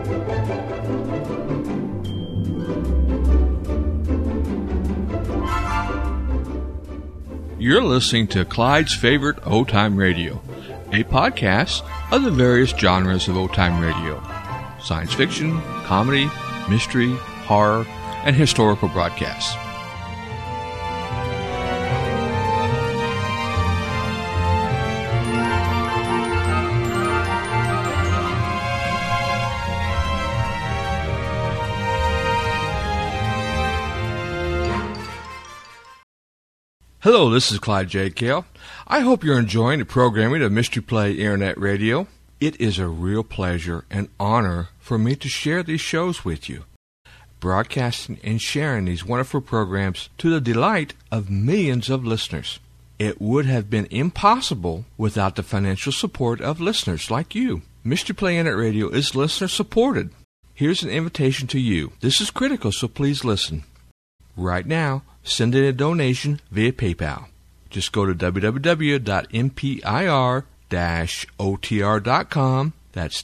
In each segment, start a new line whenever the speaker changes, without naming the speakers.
You're listening to Clyde's Favorite Old Time Radio, a podcast of the various genres of old time radio: science fiction, comedy, mystery, horror, and historical broadcasts. Hello, this is Clyde J. Cale. I hope you're enjoying the programming of Mystery Play Internet Radio. It is a real pleasure and honor for me to share these shows with you, broadcasting and sharing these wonderful programs to the delight of millions of listeners. It would have been impossible without the financial support of listeners like you. Mystery Play Internet Radio is listener-supported. Here's an invitation to you. This is critical, so please listen. Right now, send in a donation via PayPal. Just go to www.mpir-otr.com. That's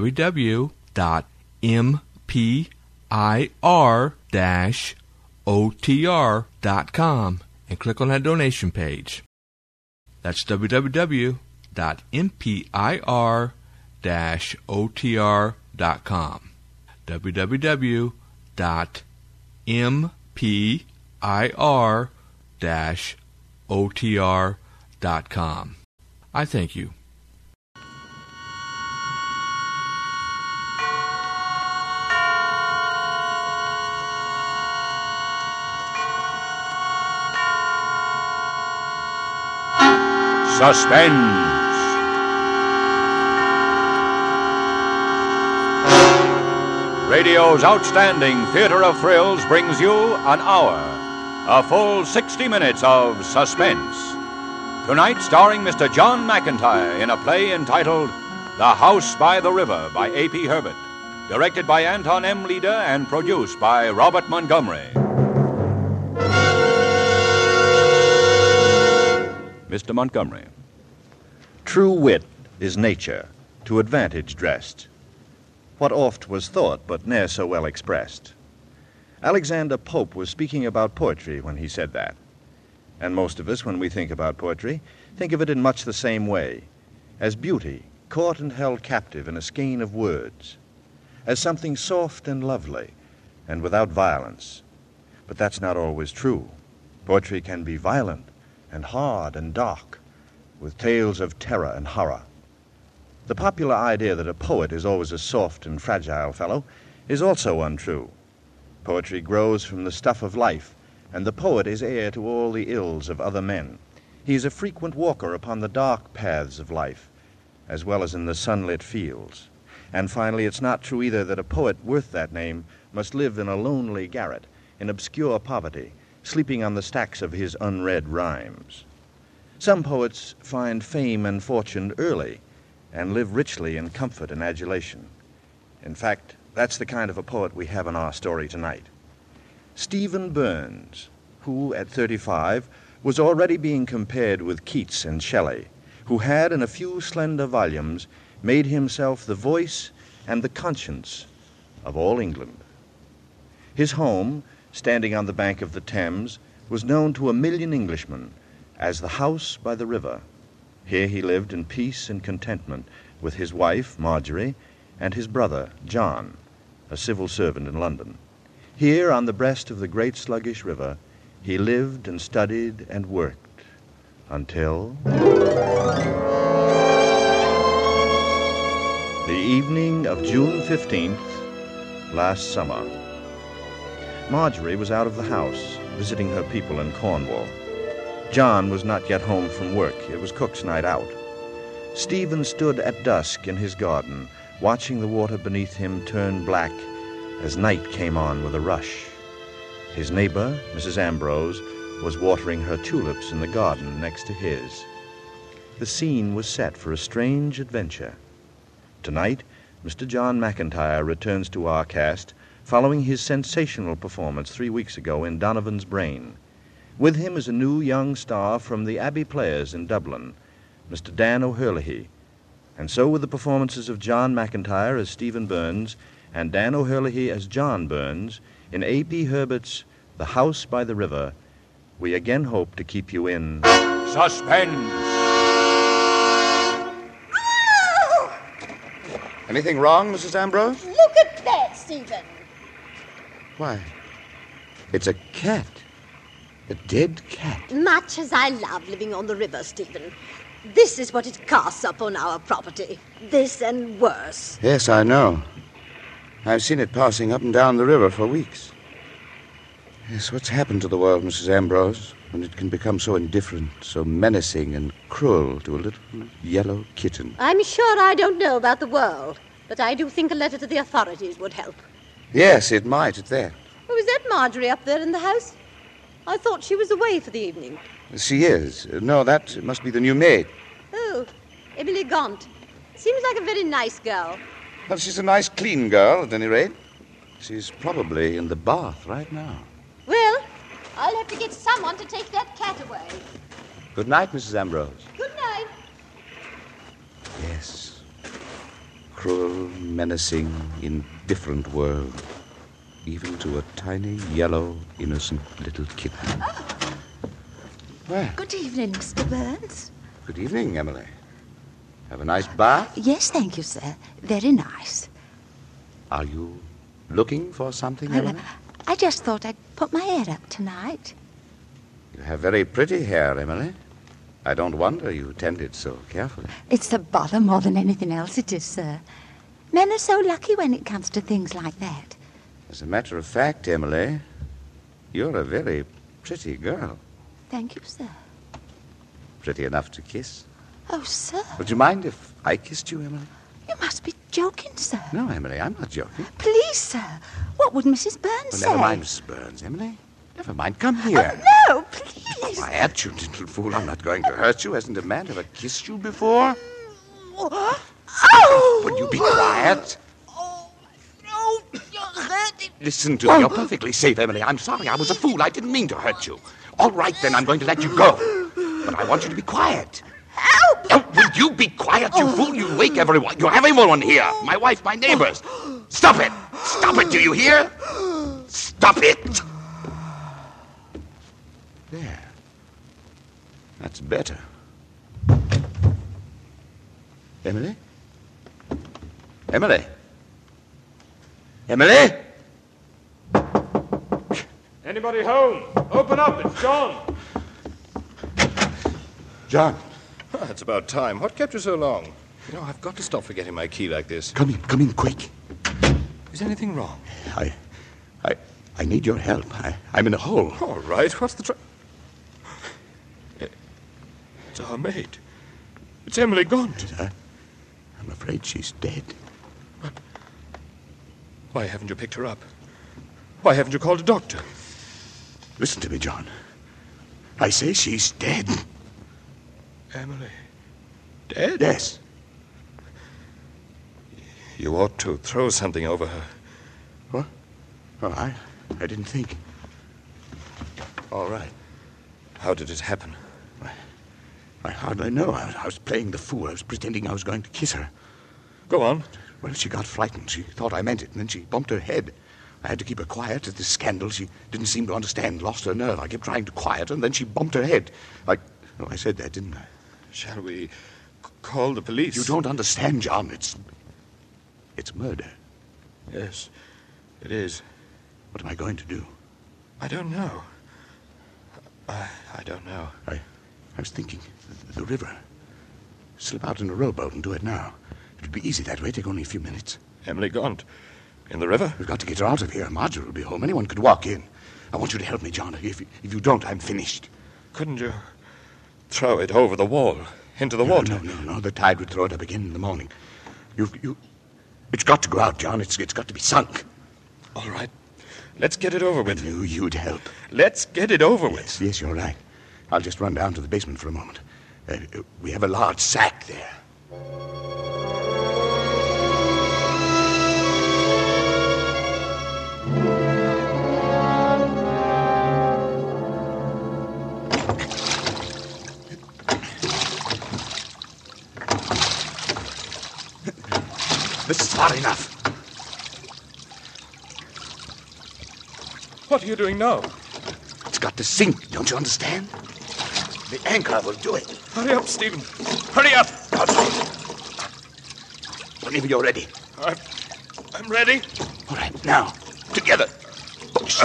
www.mpir-otr.com and click on that donation page. That's www.mpir-otr.com. www.mpir-otr.com. I thank you.
Suspense. Radio's outstanding theater of thrills brings you an hour, a full 60 minutes of suspense. Tonight, starring Mr. John McIntire in a play entitled The House by the River by A.P. Herbert, directed by Anton M. Leader and produced by Robert Montgomery. Mr. Montgomery.
True wit is nature, to advantage dressed. What oft was thought, but ne'er so well expressed. Alexander Pope was speaking about poetry when he said that. And most of us, when we think about poetry, think of it in much the same way, as beauty caught and held captive in a skein of words, as something soft and lovely, and without violence. But that's not always true. Poetry can be violent and hard and dark, with tales of terror and horror. The popular idea that a poet is always a soft and fragile fellow is also untrue. Poetry grows from the stuff of life, and the poet is heir to all the ills of other men. He is a frequent walker upon the dark paths of life, as well as in the sunlit fields. And finally, it's not true either that a poet worth that name must live in a lonely garret, in obscure poverty, sleeping on the stacks of his unread rhymes. Some poets find fame and fortune early, and live richly in comfort and adulation. In fact, that's the kind of a poet we have in our story tonight. Stephen Burns, who at 35 was already being compared with Keats and Shelley, who had in a few slender volumes made himself the voice and the conscience of all England. His home, standing on the bank of the Thames, was known to 1 million Englishmen as the House by the River. Here he lived in peace and contentment with his wife, Marjorie, and his brother, John, a civil servant in London. Here, on the breast of the great sluggish river, he lived and studied and worked until the evening of June 15th, last summer. Marjorie was out of the house, visiting her people in Cornwall. John was not yet home from work. It was cook's night out. Stephen stood at dusk in his garden, watching the water beneath him turn black as night came on with a rush. His neighbor, Mrs. Ambrose, was watering her tulips in the garden next to his. The scene was set for a strange adventure. Tonight, Mr. John McIntire returns to our cast following his sensational performance 3 weeks ago in Donovan's Brain. With him is a new young star from the Abbey Players in Dublin, Mr. Dan O'Herlihy. And so with the performances of John McIntire as Stephen Burns and Dan O'Herlihy as John Burns in A.P. Herbert's The House by the River, we again hope to keep you in
Suspense.
Anything wrong, Mrs. Ambrose?
Look at that, Stephen.
Why, it's a cat. A dead cat.
Much as I love living on the river, Stephen, this is what it casts up on our property. This and worse.
Yes, I know. I've seen it passing up and down the river for weeks. Yes, what's happened to the world, Mrs. Ambrose, when it can become so indifferent, so menacing and cruel to a little yellow kitten?
I'm sure I don't know about the world, but I do think a letter to the authorities would help.
Yes, it might at that.
Oh, is that Marjorie up there in the house? I thought she was away for the evening.
She is. No, that must be the new maid.
Oh, Emily Gaunt. Seems like a very nice girl.
Well, she's a nice, clean girl, at any rate. She's probably in the bath right now.
Well, I'll have to get someone to take that cat away.
Good night, Mrs. Ambrose.
Good night.
Yes. Cruel, menacing, indifferent world. Even to a tiny, yellow, innocent little kitten. Well,
Good evening, Mr. Burns.
good evening, Emily. Have a nice bath?
Yes, thank you, sir. Very nice.
Are you looking for something,
Well,
Emily?
I just thought I'd put my hair up tonight.
You have very pretty hair, Emily. I don't wonder you tend it so carefully.
It's the bother more than anything else, it is, sir. Men are so lucky when it comes to things like that.
As a matter of fact, Emily, you're a very pretty girl.
Thank you, sir.
Pretty enough to kiss.
Oh, sir,
Would you mind if I kissed you, Emily?
you must be joking, sir.
No, Emily, I'm not joking.
Please, sir. What would Mrs. Burns
Well,
say?
never mind, Mrs. Burns, Emily. Never mind. Come here.
Oh, no, please.
Quiet, you little fool. I'm not going to hurt you. Hasn't a man ever kissed you before?
Oh!
Would you be quiet?
Oh, no, you're hurting.
Listen to me. You're perfectly safe, Emily. I'm sorry. I was a fool. I didn't mean to hurt you. All right, then. I'm going to let you go. But I want you to be quiet.
Help!
Oh, will you be quiet, you fool? You'll wake everyone. You'll have everyone here. My wife, my neighbors. Stop it. Stop it, do you hear? Stop it. There. That's better. Emily? Emily? Emily?
Anybody home? Open up, it's John.
John,
It's about time. What kept you so long? You know, I've got to stop forgetting my key like this.
come in quick.
Is anything wrong?
I need your help. I'm in a hole.
All right, what's the It's our maid. It's Emily Gaunt.
I'm afraid she's dead.
Why haven't you picked her up? Why haven't you called a doctor?
Listen to me, John. I say she's dead.
Emily. Dead?
Yes.
You ought to throw something over her.
What? Oh, I didn't think.
All right. How did it happen?
I hardly know. I was playing the fool. I was pretending I was going to kiss her.
Go on.
Well, she got frightened. She thought I meant it, and then she bumped her head. I had to keep her quiet at this scandal. She didn't seem to understand, lost her nerve. I kept trying to quiet her, and then she bumped her head. I said that, didn't I?
Shall we call the police?
You don't understand, John. It's murder.
Yes, it is.
What am I going to do?
I don't know. I don't know.
I was thinking, the river. Slip out in a rowboat and do it now. It would be easy that way, take only a few minutes.
Emily Gaunt. In the river?
We've got to get her out of here. Marjorie will be home. Anyone could walk in. I want you to help me, John. If you don't, I'm finished.
Couldn't you throw it over the wall, into the water?
No. The tide would throw it up again in the morning. It's got to go out, John. It's got to be sunk.
All right. Let's get it over
I
with.
knew you'd help.
Let's get it over with.
Yes, you're right. I'll just run down to the basement for a moment. We have a large sack there. This is far enough.
What are you doing now?
It's got to sink, don't you understand? The anchor will do it.
Hurry up, Stephen. Hurry up.
All right. Whenever you're ready.
I'm ready.
All right, now, together. Push.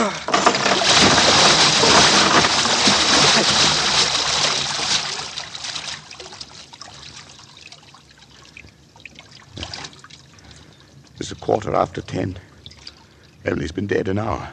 It's 10:15. Emily's been dead an hour.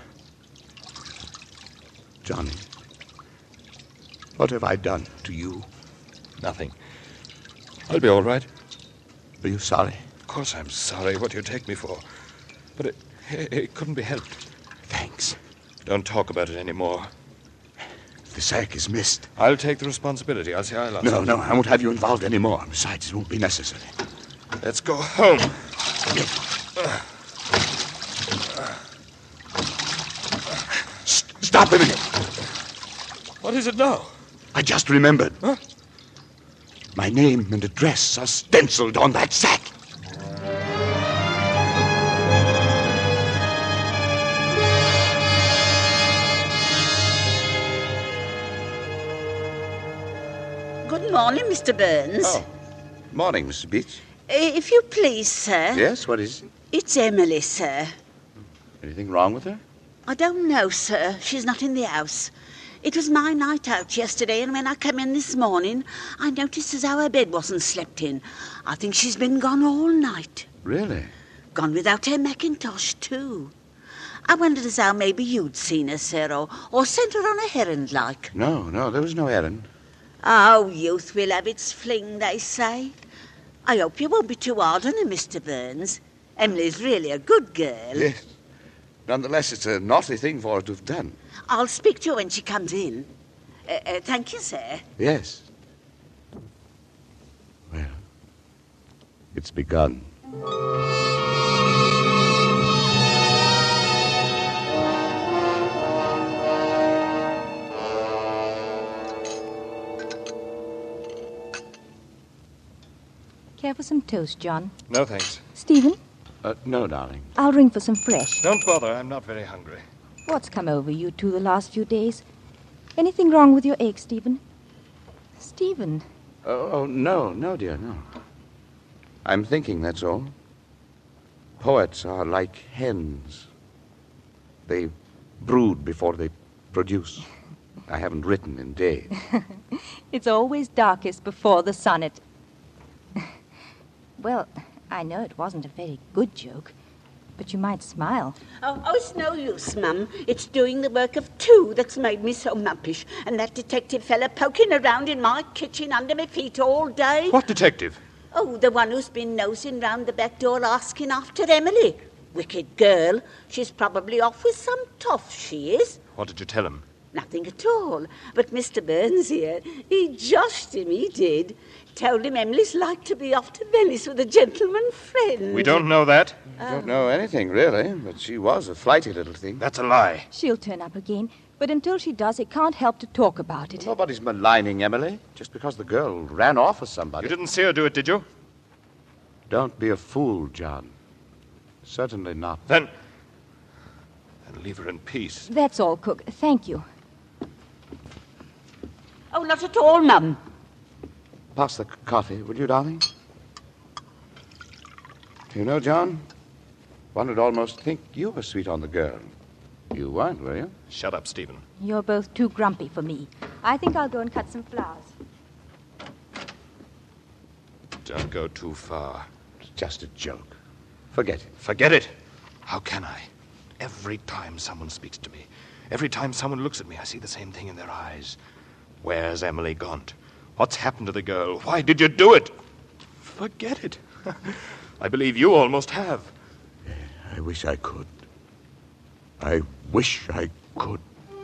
Johnny, what have I done to you?
Nothing. I'll be all right.
Are you sorry?
Of course I'm sorry. What do you take me for? But it couldn't be helped.
Thanks.
Don't talk about it anymore.
The sack is missed.
I'll take the responsibility. I'll say I lost it.
No, I won't have you involved anymore. Besides, it won't be necessary.
Let's go home.
Stop a minute.
What is it now?
I just remembered.
Huh?
My name and address are stenciled on that sack.
Good morning, Mr. Burns.
Oh, morning, Mrs. Beach.
If you please, sir.
Yes, what is it?
It's Emily, sir.
Anything wrong with her?
I don't know, sir. She's not in the house. It was my night out yesterday, and when I came in this morning, I noticed as how her bed wasn't slept in. I think she's been gone all night.
Really?
Gone without her mackintosh, too. I wondered as how maybe you'd seen her, sir, or sent her on a errand like.
No, there was no errand.
Oh, youth will have its fling, they say. I hope you won't be too hard on her, Mr. Burns. Emily's really a good girl.
Yes. Nonetheless, it's a naughty thing for her to have done.
I'll speak to her when she comes in. Thank you, sir.
Yes. Well, it's begun.
Care for some toast, John?
No, thanks.
Stephen,
No, darling.
I'll ring for some fresh.
Don't bother. I'm not very hungry.
What's come over you two the last few days? Anything wrong with your egg, Stephen? Stephen?
Oh, no, dear, no. I'm thinking, that's all. Poets are like hens. They brood before they produce. I haven't written in days.
It's always darkest before the sonnet. Well, I know it wasn't a very good joke, but you might smile.
Oh, it's no use, Mum. It's doing the work of two that's made me so mumpish. And that detective fella poking around in my kitchen under my feet all day.
What detective?
Oh, the one who's been nosing round the back door asking after Emily. Wicked girl. She's probably off with some toff, she is.
What did you tell him?
Nothing at all. But Mr. Burns here, he joshed him, he did. Told him Emily's like to be off to Venice with a gentleman friend.
We don't know that.
I don't know anything, really, but she was a flighty little thing.
That's a lie.
She'll turn up again, but until she does, he can't help to talk about it.
Nobody's maligning Emily, just because the girl ran off with somebody.
You didn't see her do it, did you?
Don't be a fool, John. Certainly not.
Then leave her in peace.
That's all, Cook. Thank you.
Oh, not at all, Mum.
Pass the coffee, will you, darling? You know, John, one would almost think you were sweet on the girl. You weren't, were you?
Shut up, Stephen.
You're both too grumpy for me. I think I'll go and cut some flowers.
Don't go too far.
It's just a joke. Forget it.
Forget it. How can I? Every time someone speaks to me, every time someone looks at me, I see the same thing in their eyes. Where's Emily Gaunt? What's happened to the girl? Why did you do it? Forget it. I believe you almost have.
I wish I could. I wish I could.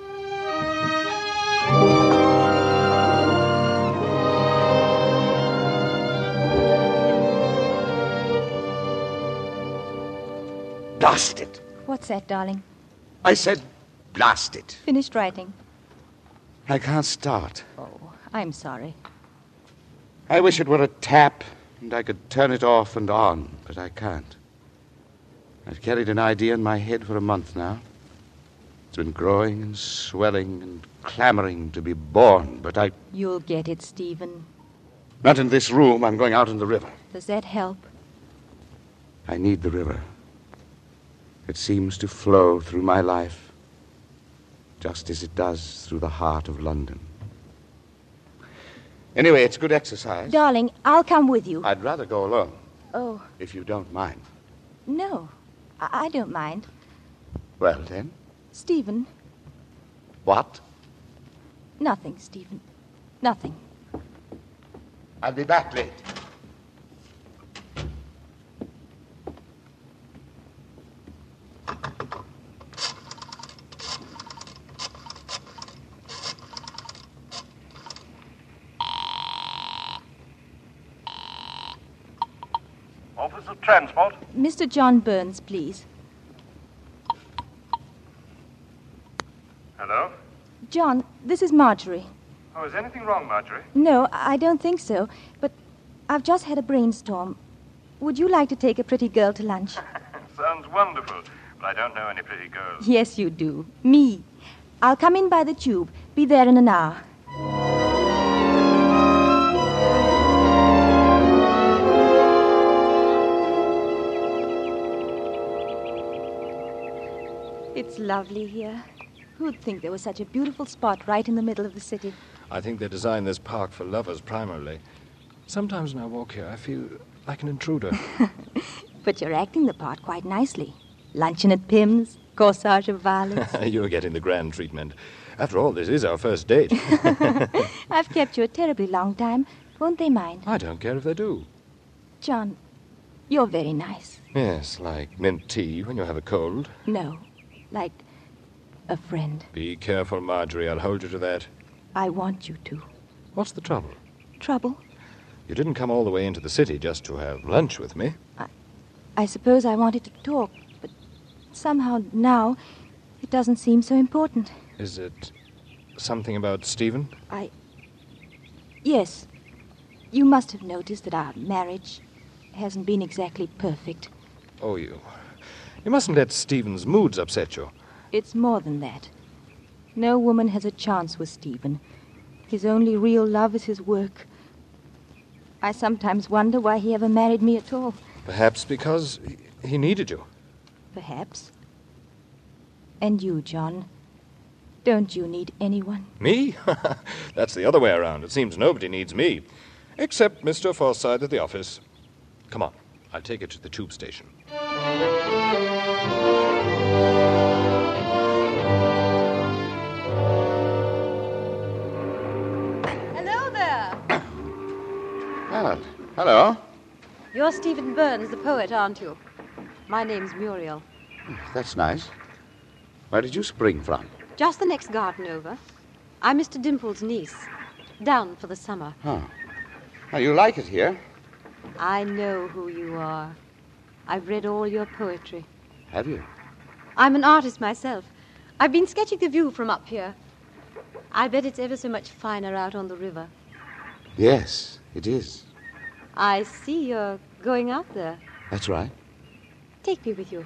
Blast it.
What's that, darling?
I said blast it.
Finished writing?
I can't start.
Oh, I'm sorry.
I wish it were a tap and I could turn it off and on, but I can't. I've carried an idea in my head for a month now. It's been growing and swelling and clamoring to be born, but
You'll get it, Stephen.
Not in this room. I'm going out in the river.
Does that help?
I need the river. It seems to flow through my life, just as it does through the heart of London. Anyway, it's good exercise.
Darling, I'll come with you.
I'd rather go alone.
Oh.
If you don't mind.
No, I don't mind.
Well, then.
Stephen.
What?
Nothing, Stephen. Nothing.
I'll be back late.
Office of Transport.
Mr. John Burns, please.
Hello?
John, this is Marjorie.
Oh, is anything wrong, Marjorie?
No, I don't think so. But I've just had a brainstorm. Would you like to take a pretty girl to lunch?
Sounds wonderful, but I don't know any pretty girls.
Yes, you do. Me. I'll come in by the tube. Be there in an hour. It's lovely here. Who'd think there was such a beautiful spot right in the middle of the city?
I think they designed this park for lovers primarily. Sometimes when I walk here, I feel like an intruder.
But you're acting the part quite nicely. Luncheon at Pym's, corsage of violets.
You're getting the grand treatment. After all, this is our first date.
I've kept you a terribly long time. Won't they mind?
I don't care if they do.
John, you're very nice.
Yes, like mint tea when you have a cold.
No, like a friend.
Be careful, Marjorie. I'll hold you to that.
I want you to.
What's the trouble?
Trouble?
You didn't come all the way into the city just to have lunch with me.
I suppose I wanted to talk, but somehow now it doesn't seem so important.
Is it something about Stephen?
Yes. You must have noticed that our marriage hasn't been exactly perfect.
Oh, you mustn't let Stephen's moods upset you.
It's more than that. No woman has a chance with Stephen. His only real love is his work. I sometimes wonder why he ever married me at all.
Perhaps because he needed you.
Perhaps. And you, John. Don't you need anyone?
Me? That's the other way around. It seems nobody needs me. Except Mr. Forsyth at the office. Come on. I'll take you to the tube station.
Hello there.
Well, hello.
You're Stephen Burns, the poet, aren't you? My name's Muriel.
That's nice. Where did you spring from?
Just the next garden over. I'm Mr. Dimple's niece. Down for the summer.
Oh. Well, you like it here?
I know who you are. I've read all your poetry.
Have you?
I'm an artist myself. I've been sketching the view from up here. I bet it's ever so much finer out on the river.
Yes, it is.
I see you're going out there.
That's right.
Take me with you.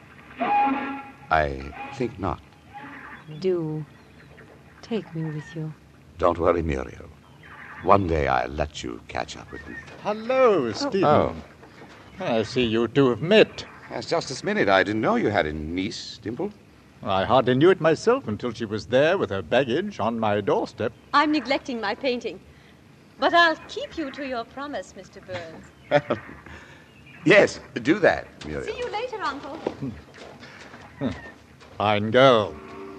I think not.
Do. Take me with you.
Don't worry, Muriel. One day I'll let you catch up with me.
Hello, Stephen.
Oh.
I see you two have met.
Yes, just this minute. I didn't know you had a niece, Dimple.
I hardly knew it myself until she was there with her baggage on my doorstep.
I'm neglecting my painting. But I'll keep you to your promise, Mr. Burns.
Yes, do that, Muriel.
See you later, Uncle.
Fine girl.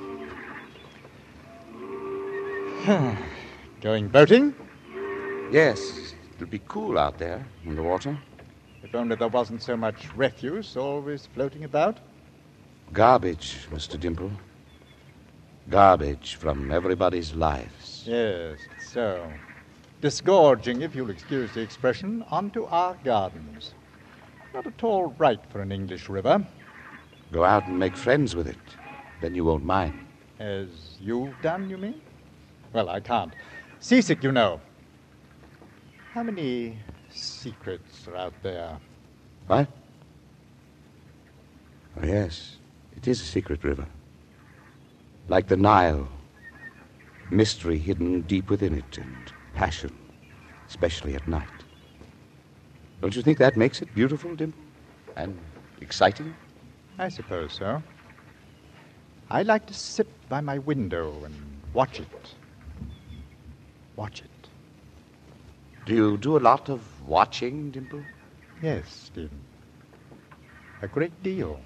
Going boating?
Yes, it'll be cool out there in the water.
If only there wasn't so much refuse always floating about.
Garbage, Mr. Dimple. Garbage from everybody's lives.
Yes, so. Disgorging, if you'll excuse the expression, onto our gardens. Not at all right for an English river.
Go out and make friends with it. Then you won't mind.
As you've done, you mean? Well, I can't. Seasick, you know. How many secrets are out there?
What? Oh, yes. It is a secret river. like the Nile. Mystery hidden deep within it, and passion, especially at night. Don't you think that makes it beautiful, Dimple? And exciting?
I suppose so. I like to sit by my window and watch it. Watch it.
Do you do a lot of watching, Dimple?
Yes, Stephen. A great deal.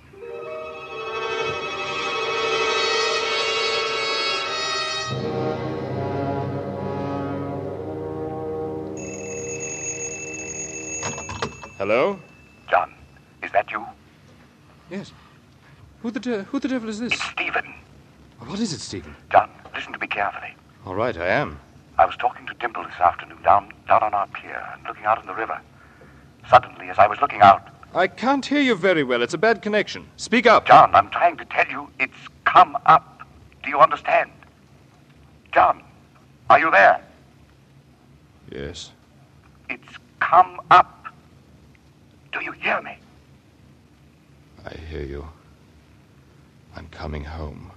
Hello?
John, is that you?
Yes. Who the devil is this?
It's Stephen.
What is it, Stephen?
John, listen to me carefully.
All right, I am.
I was talking to Dimple this afternoon down on our pier and looking out in the river. Suddenly, as I was looking out...
I can't hear you very well. It's a bad connection. Speak up.
John, I'm trying to tell you it's come up. Do you understand? John, are you there?
Yes.
It's come up. Do you hear me?
I hear you. I'm coming home.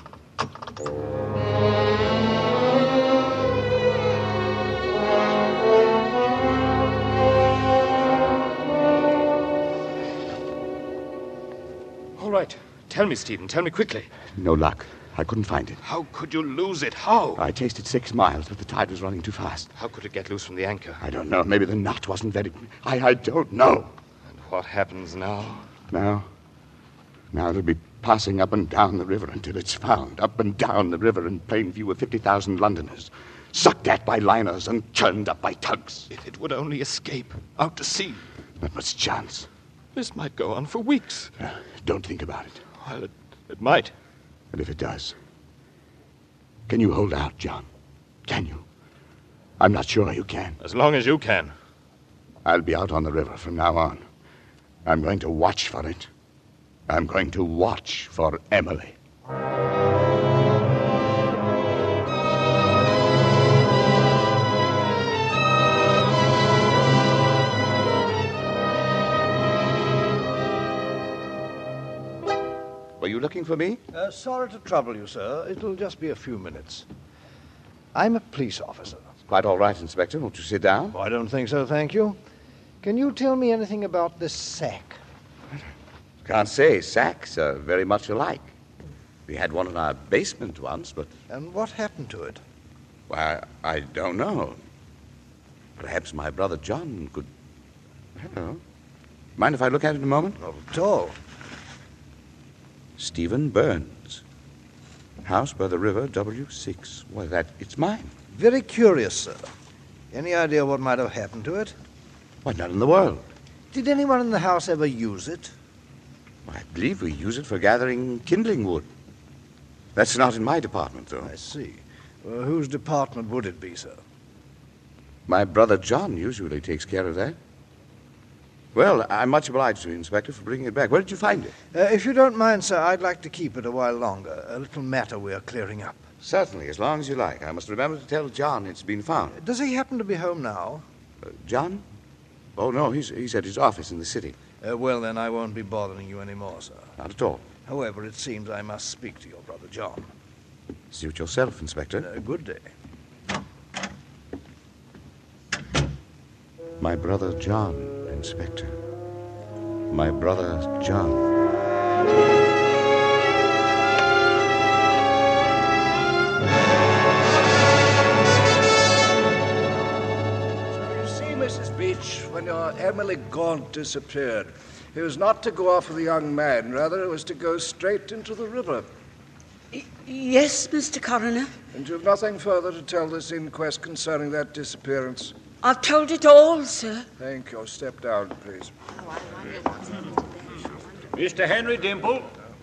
All right. Tell me, Stephen. Tell me quickly.
No luck. I couldn't find it.
How could you lose it? How?
I tasted 6 miles, but the tide was running too fast.
How could it get loose from the anchor?
I don't know. Maybe the knot wasn't very... I don't know.
And what happens now?
Now it'll be passing up and down the river until it's found. Up and down the river in plain view of 50,000 Londoners. Sucked at by liners and churned up by tugs.
If it would only escape out to sea.
Not much chance.
This might go on for weeks.
Don't think about it.
Well, it might.
And if it does, can you hold out, John? Can you? I'm not sure you can.
As long as you can.
I'll be out on the river from now on. I'm going to watch for it. I'm going to watch for Emily. Were you looking for me?
Sorry to trouble you, sir. It'll just be a few minutes. I'm a police officer.
Quite all right, Inspector. Won't you sit down?
Oh, I don't think so, thank you. Can you tell me anything about this sack?
Can't say. Sacks are very much alike. We had one in our basement once, but...
And what happened to it?
Why, I don't know. Perhaps my brother John could... Hello. Mind if I look at it a moment?
Not at all.
Stephen Burns. House by the river, W6. Why, it's mine.
Very curious, sir. Any idea what might have happened to it?
Why, none in the world.
Did anyone in the house ever use it?
I believe we use it for gathering kindling wood. That's not in my department, though.
I see. Well, whose department would it be, sir?
My brother John usually takes care of that. Well, I'm much obliged to you, Inspector, for bringing it back. Where did you find it?
If you don't mind, sir, I'd like to keep it a while longer. A little matter we're clearing up.
Certainly, as long as you like. I must remember to tell John it's been found.
Does he happen to be home now?
John? Oh, no, he's at his office in the city.
Well, then, I won't be bothering you anymore, sir.
Not at all.
However, it seems I must speak to your brother John.
Suit yourself, Inspector.
Good day.
My brother John, Inspector. My brother John.
Mrs. Beach, when your Emily Gaunt disappeared, it was not to go off with a young man. Rather, it was to go straight into the river.
Yes, Mr. Coroner.
And you've nothing further to tell this inquest concerning that disappearance?
I've told it all, sir.
Thank you. Step down, please.
Mr. Henry Dimple.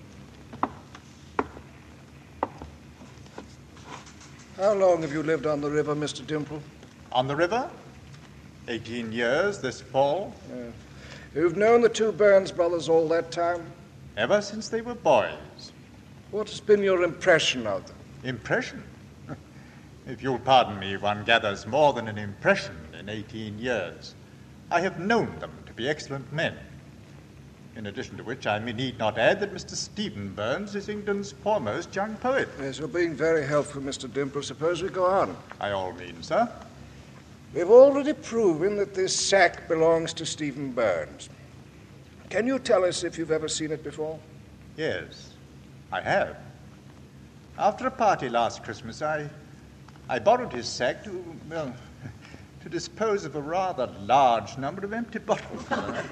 How long have you lived on the river, Mr. Dimple?
On the river? 18 years this fall.
You've known the two Burns brothers all that time?
Ever since they were boys.
What has been your impression of them?
Impression? If you'll pardon me, one gathers more than an impression in 18 years. I have known them to be excellent men. In addition to which, I need not add that Mr. Stephen Burns is England's foremost young poet.
Yes, you're being very helpful, Mr. Dimple. Suppose we go on.
By all means, sir.
We've already proven that this sack belongs to Stephen Burns. Can you tell us if you've ever seen it before?
Yes, I have. After a party last Christmas, I borrowed his sack to dispose of a rather large number of empty bottles.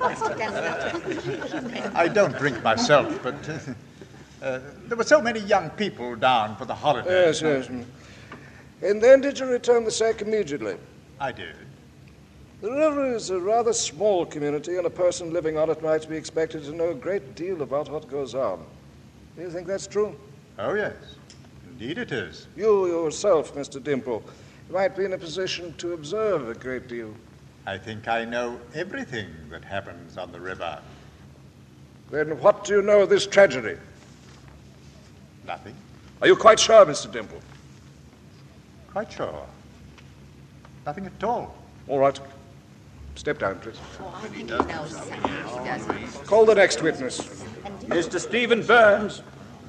I don't drink myself, but there were so many young people down for the holidays.
Yes. And then did you return the sack immediately?
I did.
The river is a rather small community, and a person living on it might be expected to know a great deal about what goes on. Do you think that's true?
Oh, yes. Indeed it is.
You yourself, Mr. Dimple, might be in a position to observe a great deal.
I think I know everything that happens on the river.
Then what do you know of this tragedy?
Nothing.
Are you quite sure, Mr. Dimple?
Quite sure. Nothing at all.
All right. Step down, please.
I think he knows something. He doesn't.
Call the next witness.
Mr. Stephen Burns.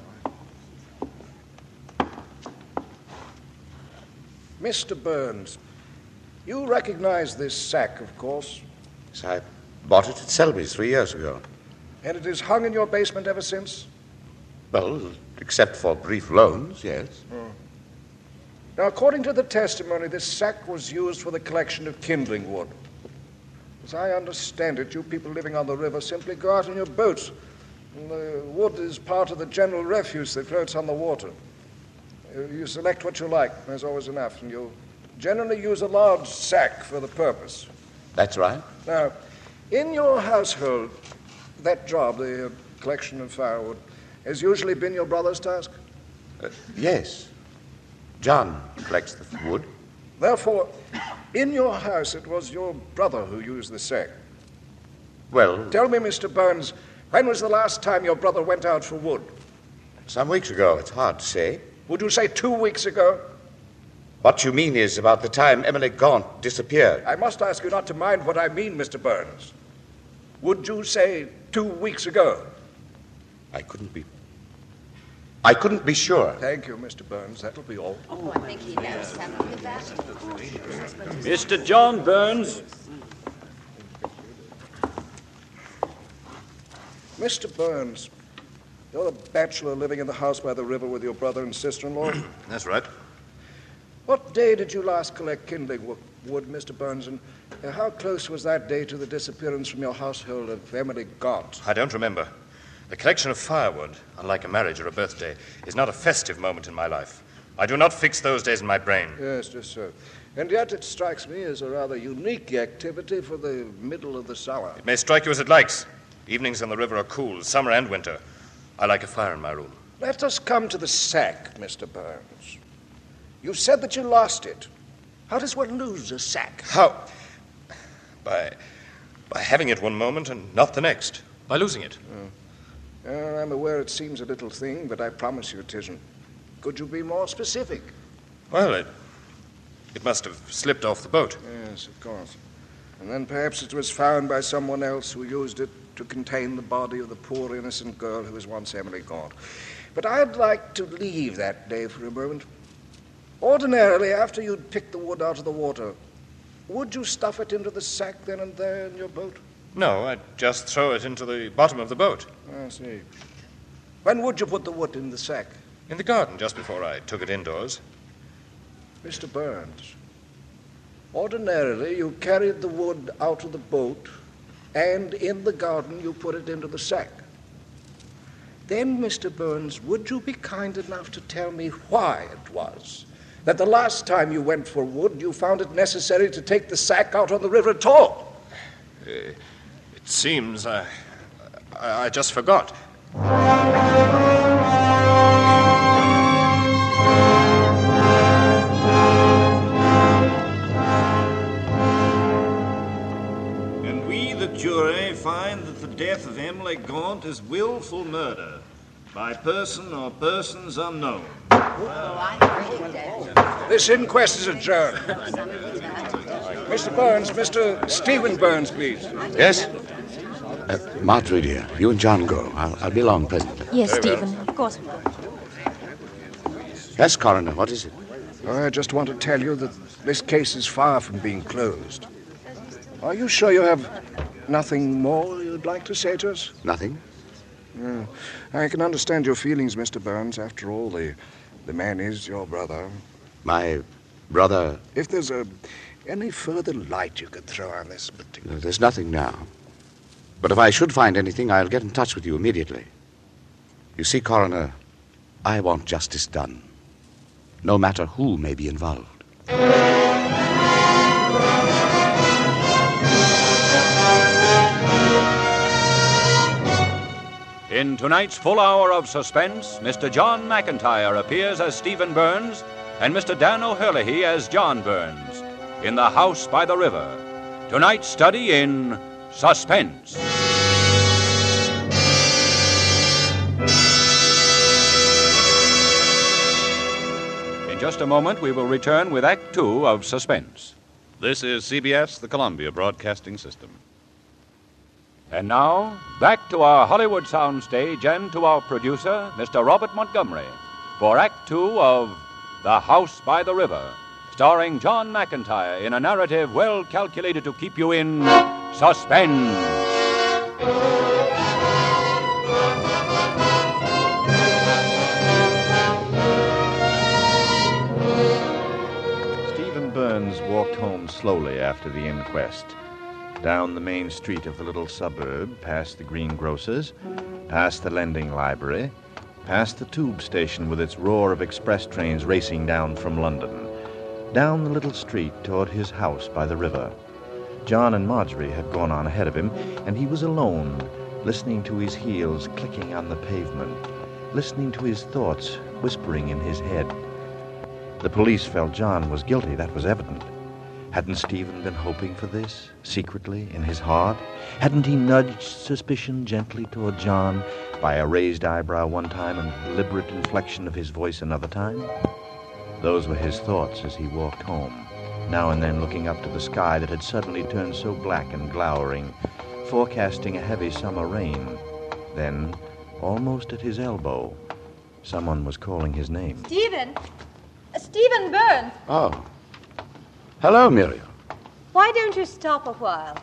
Mr. Burns, you recognize this sack, of course.
Yes, I bought it at Selby's 3 years ago.
And it has hung in your basement ever since?
Well, except for brief loans, yes.
Now, according to the testimony, this sack was used for the collection of kindling wood. As I understand it, you people living on the river simply go out in your boats, and the wood is part of the general refuse that floats on the water. You select what you like, there's always enough, and you generally use a large sack for the purpose.
That's right.
Now, in your household, that job, the collection of firewood, has usually been your brother's task?
Yes. John collects the wood.
Therefore, in your house, it was your brother who used the sack.
Well,
Tell me, Mr. Burns, when was the last time your brother went out for wood?
some weeks ago. It's hard to say.
Would you say 2 weeks ago?
What you mean is about the time Emily Gaunt disappeared.
I must ask you not to mind what I mean, Mr. Burns. Would you say 2 weeks ago?
I couldn't be sure.
Thank you, Mr. Burns. That'll be all.
Oh, I think he knows something about it.
Mr. John Burns.
Mr. Burns, you're a bachelor living in the house by the river with your brother and sister-in-law.
That's right.
What day did you last collect kindling wood, Mr. Burns, and how close was that day to the disappearance from your household of Emily Gaunt?
I don't remember. The collection of firewood, unlike a marriage or a birthday, is not a festive moment in my life. I do not fix those days in my brain.
Yes, just so. And yet it strikes me as a rather unique activity for the middle of the summer.
It may strike you as it likes. Evenings on the river are cool, summer and winter. I like a fire in my room.
Let us come to the sack, Mr. Burns. You said that you lost it. How does one lose a sack?
How? By having it one moment and not the next. By losing it.
I'm aware it seems a little thing, but I promise you it isn't. Could you be more specific?
Well, it must have slipped off the boat.
Yes, of course. And then perhaps it was found by someone else who used it to contain the body of the poor innocent girl who was once Emily Gaunt. But I'd like to leave that day for a moment. Ordinarily, after you'd picked the wood out of the water, would you stuff it into the sack then and there in your boat?
No, I'd just throw it into the bottom of the boat.
I see. When would you put the wood in the sack?
In the garden, just before I took it indoors.
Mr. Burns, ordinarily you carried the wood out of the boat, and in the garden you put it into the sack. Then, Mr. Burns, would you be kind enough to tell me why it was that the last time you went for wood you found it necessary to take the sack out on the river at all?
It seems I just forgot.
And we, the jury, find that the death of Emily Gaunt is willful murder by person or persons unknown.
This inquest is adjourned. Mr. Burns, Mr. Stephen Burns, please.
Yes?
Marjorie, dear, you and John go. I'll be along presently.
Yes, Stephen. Of course we will.
Yes, Coroner, what is it?
I just want to tell you that this case is far from being closed. Are you sure you have nothing more you'd like to say to us?
Nothing?
No. I can understand your feelings, Mr. Burns. After all, the man is your brother.
My brother?
If there's any further light you could throw on this particular...
There's nothing now. But if I should find anything, I'll get in touch with you immediately. You see, Coroner, I want justice done, no matter who may be involved.
In tonight's full hour of suspense, Mr. John McIntyre appears as Stephen Burns and Mr. Dan O'Herlihy as John Burns in The House by the River. Tonight's study in suspense. In just a moment, we will return with Act Two of Suspense.
This is CBS, the Columbia Broadcasting System.
And now, back to our Hollywood soundstage and to our producer, Mr. Robert Montgomery, for Act Two of The House by the River, starring John McIntyre in a narrative well calculated to keep you in suspense.
Stephen Burns walked home slowly after the inquest. Down the main street of the little suburb, past the greengrocer's, past the lending library, past the tube station with its roar of express trains racing down from London, down the little street toward his house by the river. John and Marjorie had gone on ahead of him, and he was alone, listening to his heels clicking on the pavement, listening to his thoughts whispering in his head. The police felt John was guilty, that was evident. Hadn't Stephen been hoping for this, secretly, in his heart? Hadn't he nudged suspicion gently toward John by a raised eyebrow one time and deliberate inflection of his voice another time? Those were his thoughts as he walked home, now and then looking up to the sky that had suddenly turned so black and glowering, forecasting a heavy summer rain. Then, almost at his elbow, someone was calling his name.
Stephen! Stephen Burns!
Oh. Hello, Muriel.
Why don't you stop a while?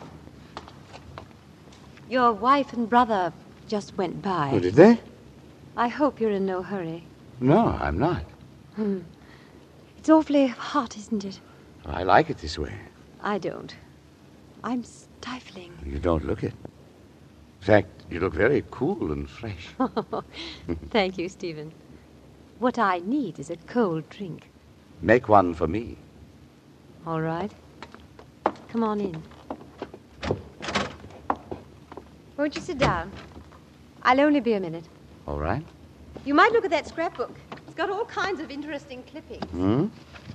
Your wife and brother just went by.
Oh, did they?
I hope you're in no hurry.
No, I'm not.
It's awfully hot, isn't it?
I like it this way.
I don't. I'm stifling.
You don't look it. In fact, you look very cool and fresh.
Thank you, Stephen. What I need is a cold drink.
Make one for me.
All right. Come on in. Won't you sit down? I'll only be a minute.
All right.
You might look at that scrapbook. It's got all kinds of interesting clippings.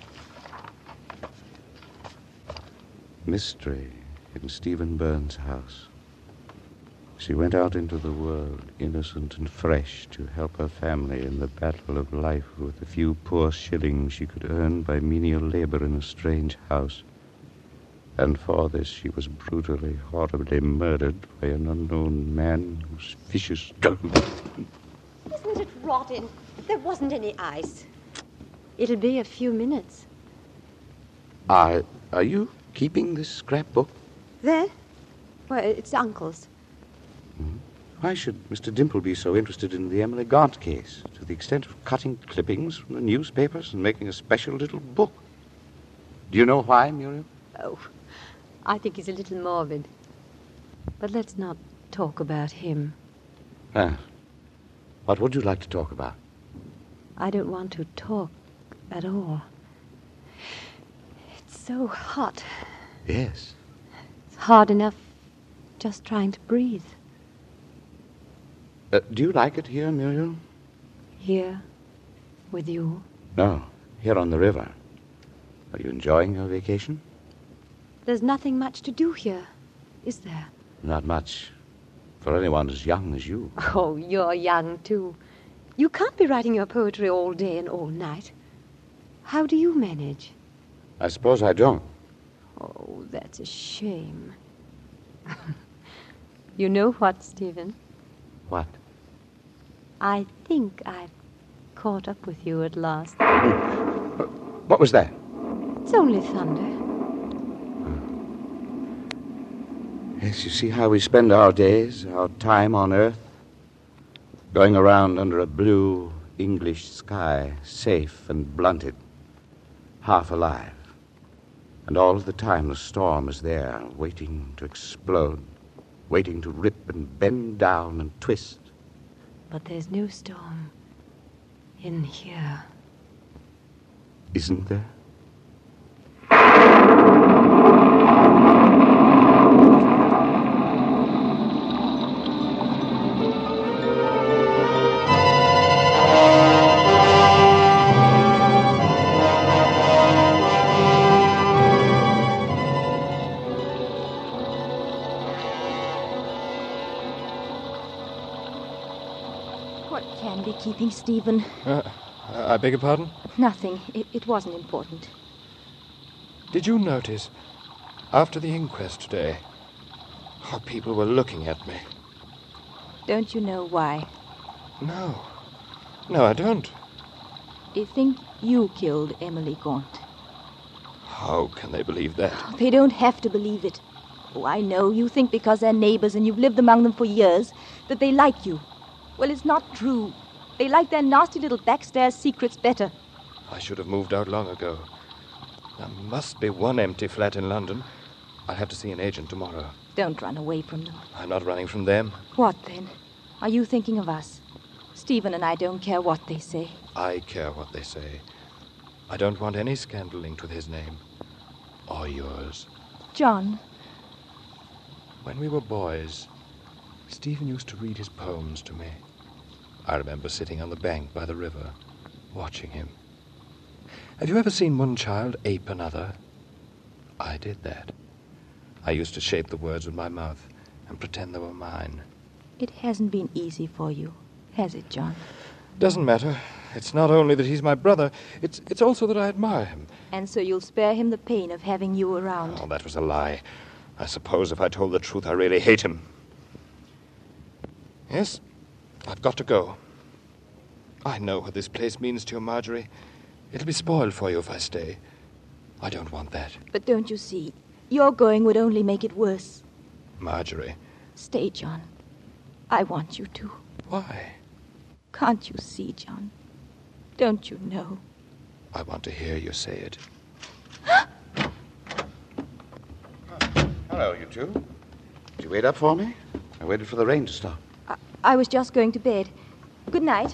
Mystery in Stephen Burns' house. She went out into the world, innocent and fresh, to help her family in the battle of life with the few poor shillings she could earn by menial labor in a strange house. And for this she was brutally, horribly murdered by an unknown man whose vicious...
Isn't it rotten? There wasn't any ice. It'll be a few minutes.
Are you keeping this scrapbook?
There? Well, it's Uncle's.
Why should Mr. Dimple be so interested in the Emily Gaunt case, to the extent of cutting clippings from the newspapers and making a special little book? Do you know why, Muriel?
Oh, I think he's a little morbid. But let's not talk about him.
What would you like to talk about?
I don't want to talk at all. It's so hot.
Yes.
It's hard enough just trying to breathe.
Do you like it here, Muriel?
Here? With you?
No, here on the river. Are you enjoying your vacation?
There's nothing much to do here, is there?
Not much. For anyone as young as you.
Oh, you're young, too. You can't be writing your poetry all day and all night. How do you manage?
I suppose I don't.
Oh, that's a shame. You know what, Stephen?
What?
I think I've caught up with you at last.
What was that?
It's only thunder.
Yes, you see how we spend our days, our time on Earth? Going around under a blue English sky, safe and blunted, half alive. And all of the time the storm is there, waiting to explode, waiting to rip and bend down and twist.
But there's no storm in here.
Isn't there?
Keeping Stephen.
I beg your pardon?
Nothing. It wasn't important.
Did you notice, after the inquest today, how people were looking at me?
Don't you know why?
No. No, I don't.
They think you killed Emily Gaunt.
How can they believe that?
Oh, they don't have to believe it. Oh, I know. You think because they're neighbors and you've lived among them for years that they like you. Well, it's not true. They like their nasty little backstairs secrets better.
I should have moved out long ago. There must be one empty flat in London. I'll have to see an agent tomorrow.
Don't run away from them.
I'm not running from them.
What, then? Are you thinking of us? Stephen and I don't care what they say.
I care what they say. I don't want any scandal linked with his name. Or yours.
John.
When we were boys, Stephen used to read his poems to me. I remember sitting on the bank by the river, watching him. Have you ever seen one child ape another? I did that. I used to shape the words with my mouth and pretend they were mine.
It hasn't been easy for you, has it, John?
Doesn't matter. It's not only that he's my brother, it's also that I admire him.
And so you'll spare him the pain of having you around.
Oh, that was a lie. I suppose if I told the truth, I really hate him. Yes, I've got to go. I know what this place means to you, Marjorie. It'll be spoiled for you if I stay. I don't want that.
But don't you see? Your going would only make it worse.
Marjorie.
Stay, John. I want you to.
Why?
Can't you see, John? Don't you know?
I want to hear you say it.
Hello, you two. Did you wait up for me? I waited for the rain to stop.
I was just going to bed. Good night.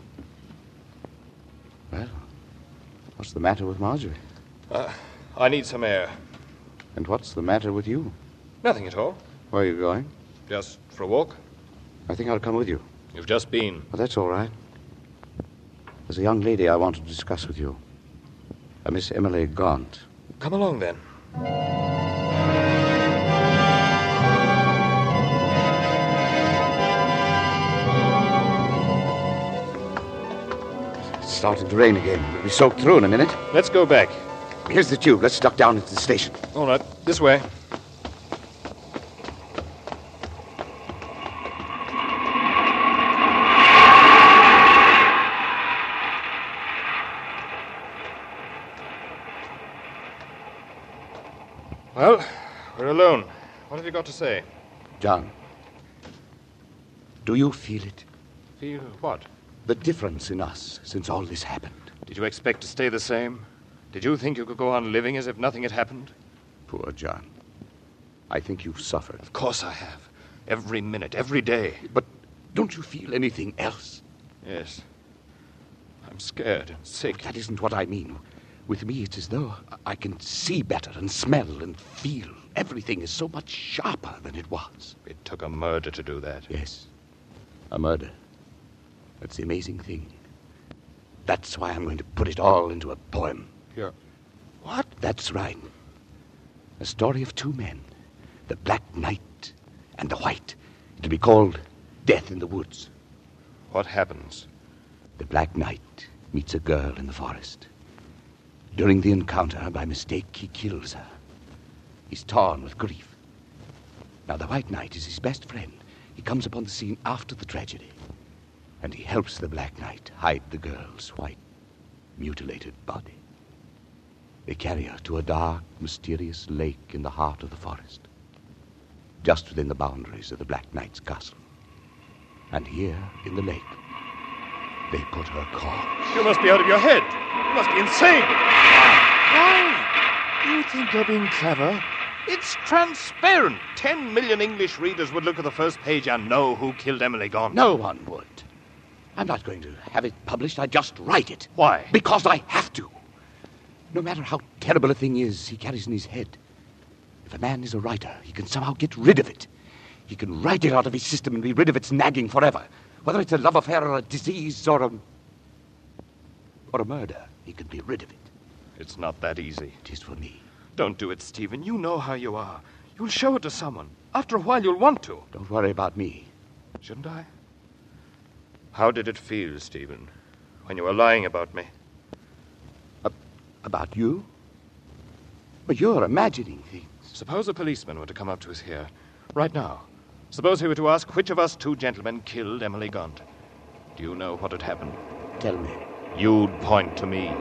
Well, what's the matter with Marjorie?
I need some air.
And what's the matter with you?
Nothing at all.
Where are you going?
Just for a walk.
I think I'll come with you.
You've just been.
Well, that's all right. There's a young lady I want to discuss with you. A Miss Emily Gaunt.
Come along, then.
It's starting to rain again. We'll be soaked through in a minute.
Let's go back.
Here's the tube. Let's duck down into the station.
All right, this way. Well, we're alone. What have you got to say?
John, do you feel it?
Feel what?
The difference in us since all this happened.
Did you expect to stay the same? Did you think you could go on living as if nothing had happened?
Poor John. I think you've suffered.
Of course I have. Every minute, every day.
But don't you feel anything else?
Yes. I'm scared and sick.
That isn't what I mean. With me, it's as though I can see better and smell and feel. Everything is so much sharper than it was.
It took a murder to do that.
Yes, a murder. That's the amazing thing. That's why I'm going to put it all into a poem.
Here.
What? That's right. A story of two men, the Black Knight and the White. It'll be called Death in the Woods.
What happens?
The Black Knight meets a girl in the forest. During the encounter, by mistake, he kills her. He's torn with grief. Now, the White Knight is his best friend. He comes upon the scene after the tragedy, and he helps the Black Knight hide the girl's white, mutilated body. They carry her to a dark, mysterious lake in the heart of the forest, just within the boundaries of the Black Knight's castle. And here, in the lake, they put her corpse.
You must be out of your head. You must be insane. Why? You think you're being clever? It's transparent. 10 million English readers would look at the first page and know who killed Emily Gaunt.
No one would. I'm not going to have it published. I just write it.
Why?
Because I have to. No matter how terrible a thing is he carries in his head, if a man is a writer, he can somehow get rid of it. He can write it out of his system and be rid of its nagging forever. Whether it's a love affair or a disease or a murder, he can be rid of it.
It's not that easy.
It is for me.
Don't do it, Stephen. You know how you are. You'll show it to someone. After a while, you'll want to.
Don't worry about me.
Shouldn't I? How did it feel, Stephen, when you were lying about me?
About you? But you're imagining things.
Suppose a policeman were to come up to us here, right now. Suppose he were to ask which of us two gentlemen killed Emily Gaunt. Do you know what would happen?
Tell me.
You'd point to me.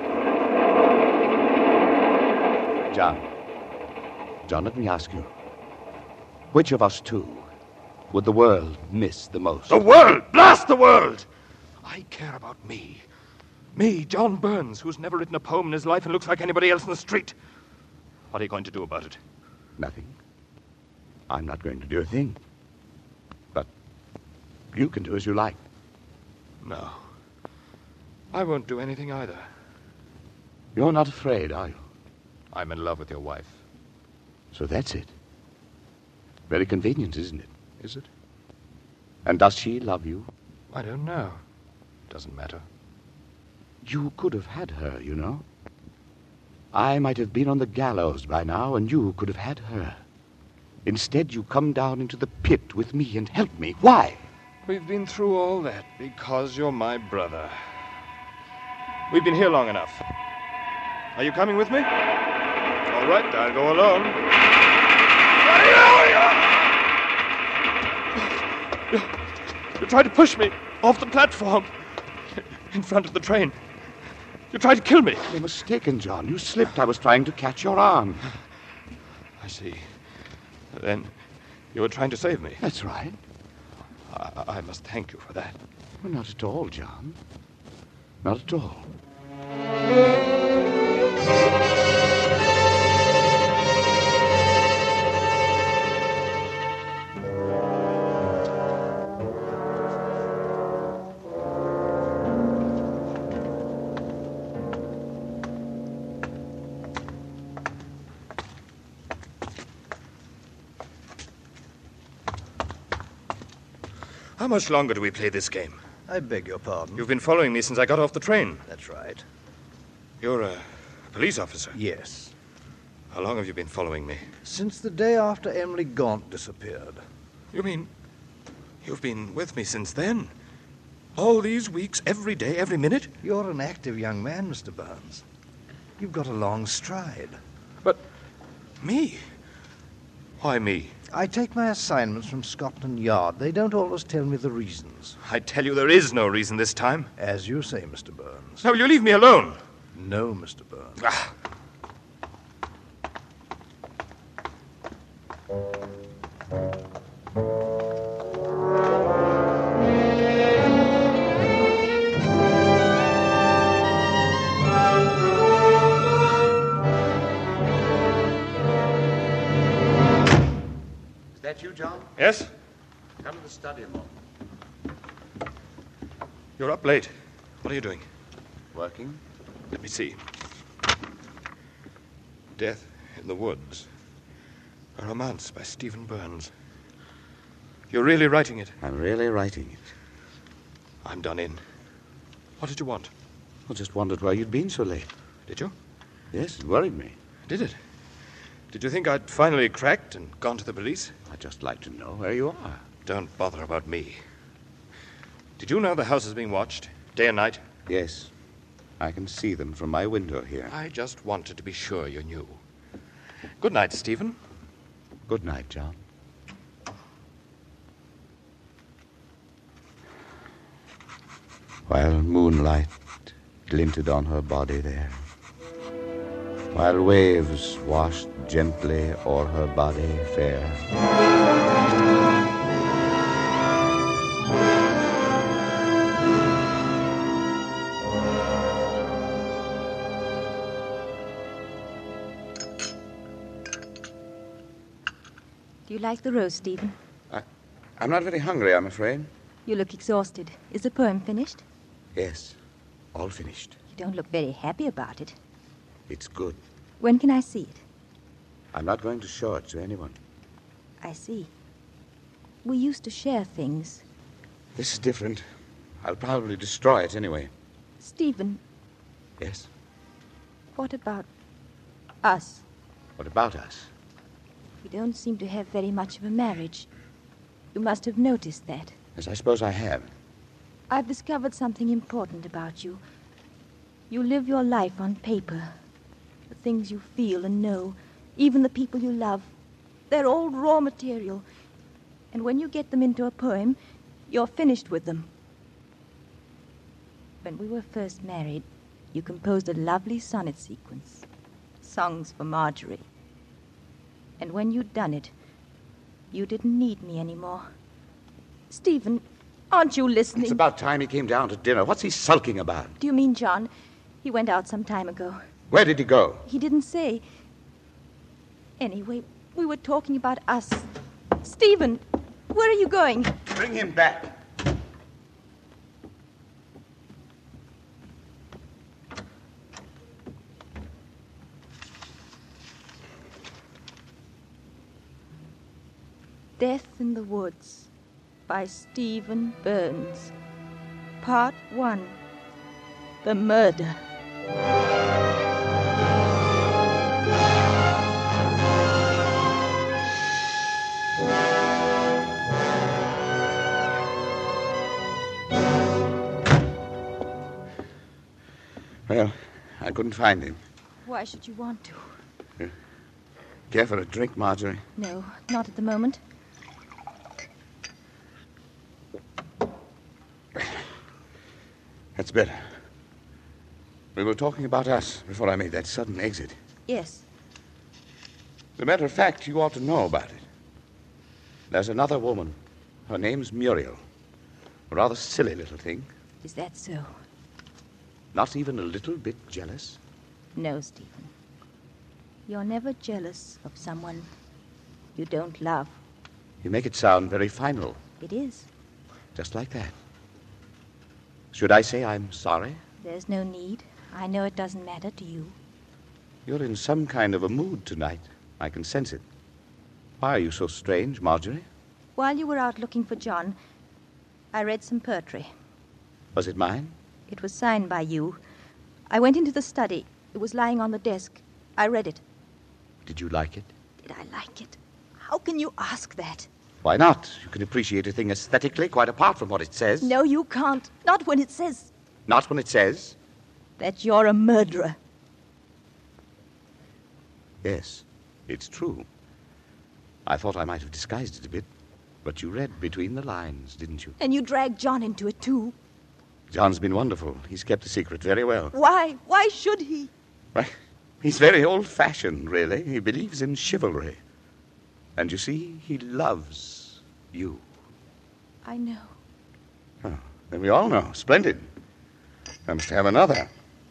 John, let me ask you. Which of us two would the world miss the most?
The world! Blast the world! I care about me. Me, John Burns, who's never written a poem in his life and looks like anybody else in the street. What are you going to do about it?
Nothing. I'm not going to do a thing. But you can do as you like.
No. I won't do anything either.
You're not afraid, are you?
I'm in love with your wife.
So that's it. Very convenient, isn't it?
Is it?
And does she love you?
I don't know. Doesn't matter.
You could have had her, you know. I might have been on the gallows by now, and you could have had her. Instead, you come down into the pit with me and help me. Why?
We've been through all that because you're my brother. We've been here long enough. Are you coming with me? All right, I'll go alone. You tried to push me off the platform in front of the train. You tried to kill me.
You're mistaken, John. You slipped. I was trying to catch your arm.
I see. Then you were trying to save me.
That's right.
I must thank you for that.
Well, not at all, John. Not at all.
How much longer do we play this game?
I beg your pardon?
You've been following me since I got off the train.
That's right.
You're a police officer?
Yes.
How long have you been following me?
Since the day after Emily Gaunt disappeared.
You mean you've been with me since then? All these weeks, every day, every minute?
You're an active young man, Mr. Burns. You've got a long stride.
But me? Why me?
I take my assignments from Scotland Yard. They don't always tell me the reasons.
I tell you there is no reason this time.
As you say, Mr. Burns.
Now, will you leave me alone?
No, Mr. Burns.
Is that you, John?
Yes?
Come to the study a moment.
You're up late. What are you doing?
Working.
Let me see. Death in the Woods. A romance by Stephen Burns. You're really writing it?
I'm really writing it.
I'm done in. What did you want?
I just wondered why you'd been so late.
Did you?
Yes, it worried me.
Did it? Did you think I'd finally cracked and gone to the police?
I'd just like to know where you are.
Don't bother about me. Did you know the house is being watched, day and night?
Yes. I can see them from my window here.
I just wanted to be sure you knew. Good night, Stephen.
Good night, John. while moonlight glinted on her body there, while waves washed gently o'er her body fair.
Do you like the roast, Stephen?
I'm not very hungry, I'm afraid.
You look exhausted. Is the poem finished?
Yes, all finished.
You don't look very happy about it.
It's good.
When can I see it?
I'm not going to show it to anyone.
I see. We used to share things.
This is different. I'll probably destroy it anyway.
Stephen.
Yes?
What about us?
What about us?
We don't seem to have very much of a marriage. You must have noticed that.
Yes, I suppose I have.
I've discovered something important about you. You live your life on paper. The things you feel and know, even the people you love, they're all raw material. And when you get them into a poem, you're finished with them. When we were first married, you composed a lovely sonnet sequence. Songs for Marjorie. And when you'd done it, you didn't need me anymore. Stephen, aren't you listening?
It's about time he came down to dinner. What's he sulking about?
Do you mean John? He went out some time ago.
Where did he go?
He didn't say. Anyway, we were talking about us. Stephen, where are you going?
Bring him back.
Death in the Woods by Stephen Burns. Part 1. The Murder.
Well, I couldn't find him.
Why should you want to?
Care for a drink, Marjorie?
No, not at the moment.
That's better. We were talking about us before I made that sudden exit.
Yes.
As a matter of fact, you ought to know about it. There's another woman. Her name's Muriel. A rather silly little thing.
Is that so?
Not even a little bit jealous?
No, Stephen. You're never jealous of someone you don't love.
You make it sound very final.
It is.
Just like that. Should I say I'm sorry?
There's no need. I know it doesn't matter to you.
You're in some kind of a mood tonight. I can sense it. Why are you so strange, Marjorie?
While you were out looking for John, I read some poetry.
Was it mine?
It was signed by you. I went into the study. It was lying on the desk. I read it.
Did you like it?
Did I like it? How can you ask that?
Why not? You can appreciate a thing aesthetically, quite apart from what it says.
No, you can't. Not when it says...
Not when it says?
That you're a murderer.
Yes, it's true. I thought I might have disguised it a bit, but you read between the lines, didn't you?
And you dragged John into it, too.
John's been wonderful. He's kept the secret very well.
Why? Why should he?
Well, he's very old-fashioned, really. He believes in chivalry. And you see, he loves you.
I know.
Oh, then we all know. Splendid. I must have another.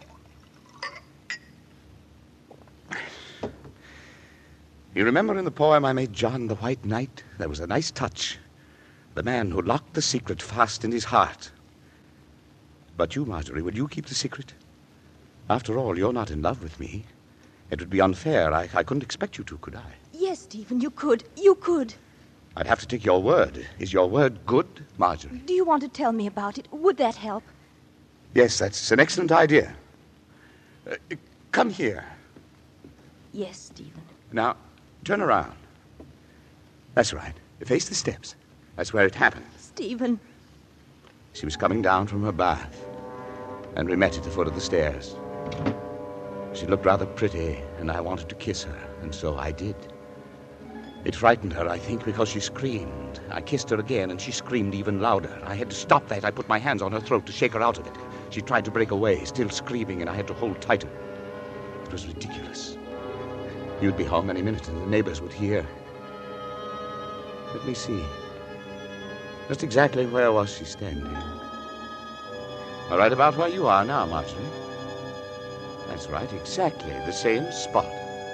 You remember in the poem I made John the White Knight? There was a nice touch. The man who locked the secret fast in his heart. But you, Marjorie, will you keep the secret? After all, you're not in love with me. It would be unfair. I couldn't expect you to, could I?
Yes, Stephen, you could. You could.
I'd have to take your word. Is your word good, Marjorie?
Do you want to tell me about it? Would that help?
Yes, that's an excellent idea. Come here.
Yes, Stephen.
Now, turn around. That's right. Face the steps. That's where it happened.
Stephen.
She was coming down from her bath, and we met at the foot of the stairs. She looked rather pretty, and I wanted to kiss her, and so I did. It frightened her, I think, because she screamed. I kissed her again, and she screamed even louder. I had to stop that. I put my hands on her throat to shake her out of it. She tried to break away, still screaming, and I had to hold tighter. It was ridiculous. You'd be home any minute, and the neighbors would hear. Let me see. Just exactly where was she standing? Right about where you are now, Marjorie. That's right, exactly the same spot.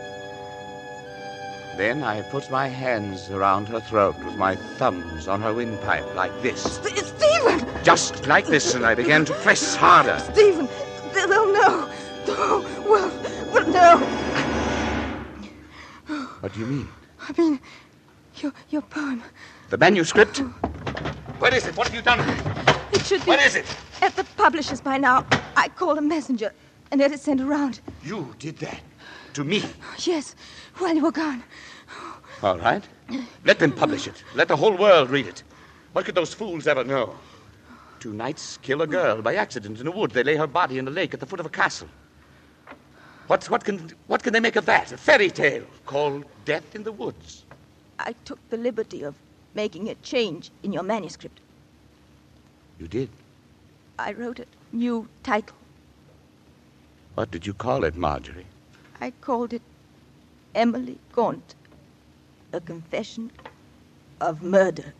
Then I put my hands around her throat with my thumbs on her windpipe, like this.
Stephen!
Just like this, and I began to press harder.
Stephen! They'll know. Well, no.
What do you mean?
I mean, your poem.
The manuscript? Where is it? What have you done with it?
It should be...
Where is it?
At the publisher's by now. I called a messenger and had it sent around.
You did that? To me?
Yes, while you were gone.
All right. Let them publish it. Let the whole world read it. What could those fools ever know? 2 knights kill a girl by accident in a wood. They lay her body in a lake at the foot of a castle. What can they make of that? A fairy tale called Death in the Woods.
I took the liberty of making a change in your manuscript.
You did?
I wrote a new title.
What did you call it, Marjorie?
I called it Emily Gaunt, A Confession of Murder.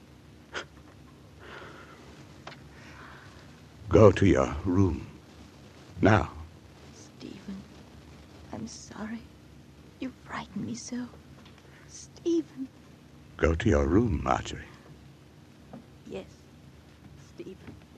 Go to your room. Now.
Stephen, I'm sorry. You frightened me so. Stephen.
Go to your room, Marjorie.
Yes, Stephen.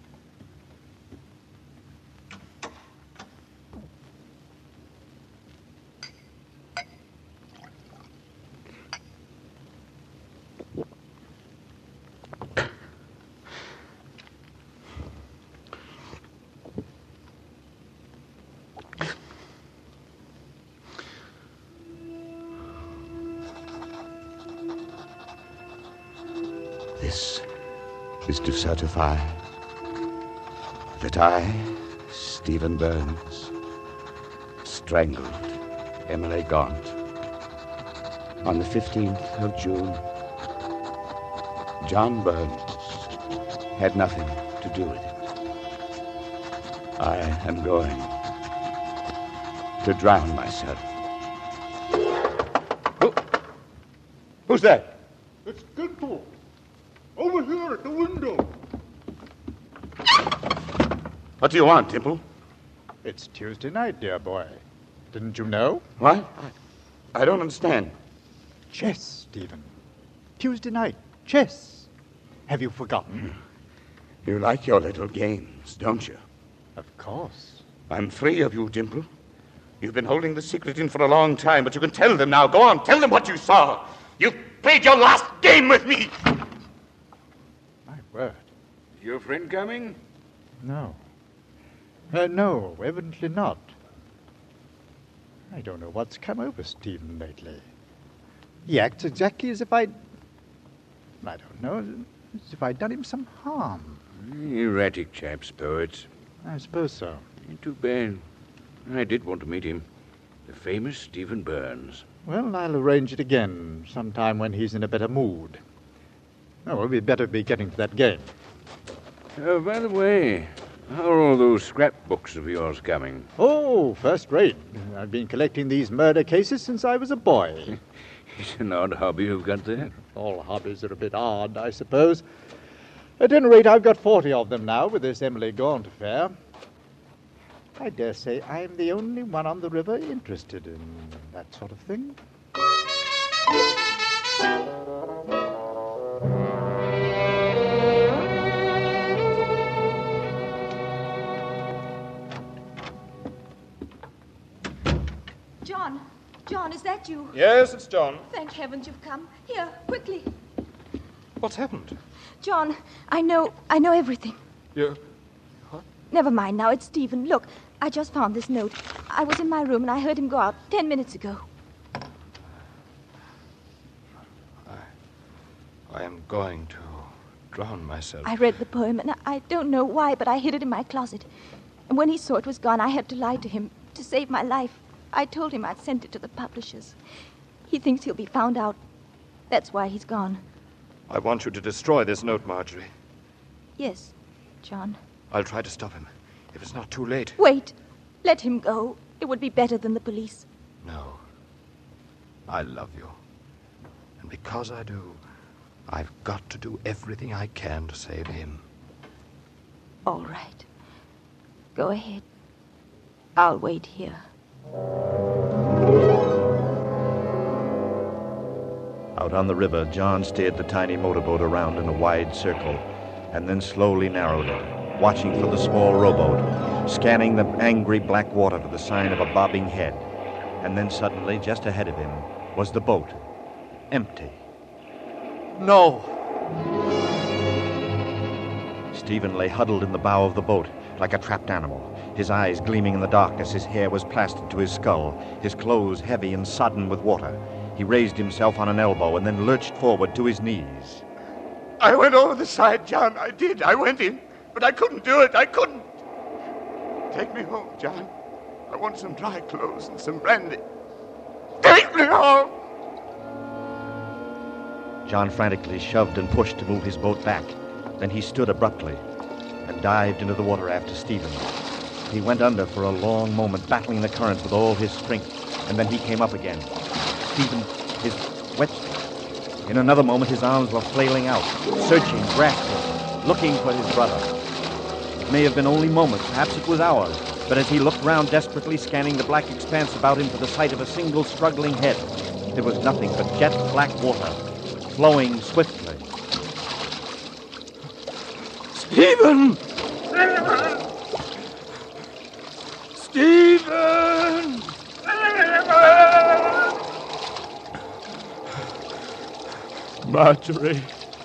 This is to certify that I, Stephen Burns, strangled Emily Gaunt on the 15th of June. John Burns had nothing to do with it. I am going to drown myself. Who's that?
It's Dimple. Over here at the window.
What do you want, Dimple?
It's Tuesday night, dear boy. Didn't you know?
What? I don't understand.
Chess, Stephen. Tuesday night, chess. Have you forgotten?
You like your little games, don't you?
Of course.
I'm free of you, Dimple. You've been holding the secret in for a long time, but you can tell them now. Go on, tell them what you saw. You've played your last game with me.
My word.
Your friend coming?
No. No, evidently not. I don't know what's come over Stephen lately. He acts exactly as if I don't know, as if I'd done him some harm.
Erratic chaps, poets.
I suppose so.
Too bad. I did want to meet him. The famous Stephen Burns.
Well, I'll arrange it again, sometime when he's in a better mood. Oh, well, we'd better be getting to that game.
By the way, how are all those scrapbooks of yours coming?
Oh, first rate. I've been collecting these murder cases since I was a boy.
It's an odd hobby you've got there.
All hobbies are a bit odd, I suppose. At any rate, I've got 40 of them now with this Emily Gaunt affair. I dare say I'm the only one on the river interested in that sort of thing.
John, is that you?
Yes, it's John.
Thank heavens you've come. Here, quickly.
What's happened?
John, I know everything.
You... What?
Never mind now, it's Stephen. Look, I just found this note. I was in my room and I heard him go out 10 minutes ago.
I am going to drown myself.
I read the poem and I don't know why, but I hid it in my closet. And when he saw it was gone, I had to lie to him to save my life. I told him I'd sent it to the publishers. He thinks he'll be found out, That's why he's gone.
I want you to destroy this note, Marjorie.
Yes, John.
I'll try to stop him, if it's not too late.
Wait. Let him go. It would be better than the police.
No. I love you. And because I do, I've got to do everything I can to save him.
All right. Go ahead. I'll wait here.
Out on the river, John steered the tiny motorboat around in a wide circle and then slowly narrowed it, watching for the small rowboat, scanning the angry black water for the sign of a bobbing head. And then suddenly, just ahead of him, was the boat, empty.
No!
Stephen lay huddled in the bow of the boat like a trapped animal, his eyes gleaming in the darkness. His hair was plastered to his skull, his clothes heavy and sodden with water. He raised himself on an elbow and then lurched forward to his knees.
I went over the side, John. I did. I went in. But I couldn't do it. I couldn't. Take me home, John. I want some dry clothes and some brandy. Take me home!
John frantically shoved and pushed to move his boat back. Then he stood abruptly and dived into the water after Stephen. He went under for a long moment, battling the currents with all his strength, and then he came up again. Stephen, his wet... In another moment, his arms were flailing out, searching, grasping, looking for his brother. It may have been only moments, perhaps it was hours, but as he looked round desperately, scanning the black expanse about him for the sight of a single struggling head, there was nothing but jet black water, flowing swiftly.
Stephen! Stephen! Marjorie.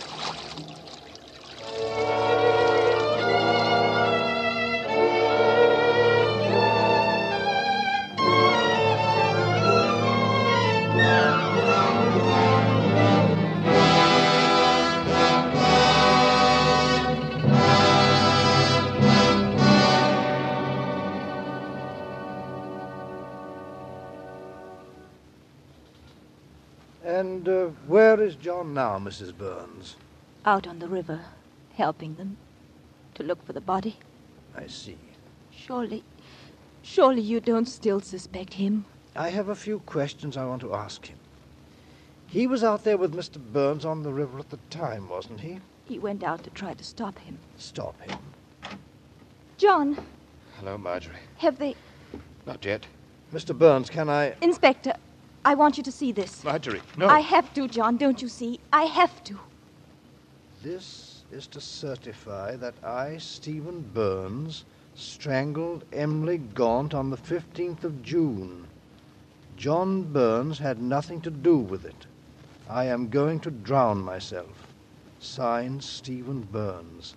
And where is John now, Mrs. Burns?
Out on the river, helping them to look for the body.
I see.
Surely you don't still suspect him.
I have a few questions I want to ask him. He was out there with Mr. Burns on the river at the time, wasn't he?
He went out to try to stop him.
Stop him?
John,
Hello, Marjorie.
have they...
Not yet.
Mr. Burns, can I...
Inspector, I want you to see this.
Marjorie, no.
I have to, John, don't you see? I have to.
This is to certify that I, Stephen Burns, strangled Emily Gaunt on the 15th of June. John Burns had nothing to do with it. I am going to drown myself. Signed, Stephen Burns.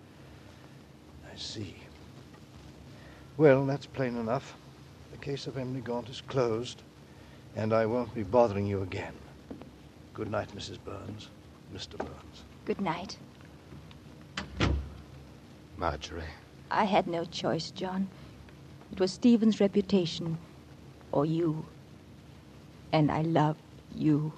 I see. Well, that's plain enough. The case of Emily Gaunt is closed, and I won't be bothering you again. Good night, Mrs. Burns. Mr. Burns.
Good night.
Marjorie.
I had no choice, John. It was Stephen's reputation, or you. And I love you.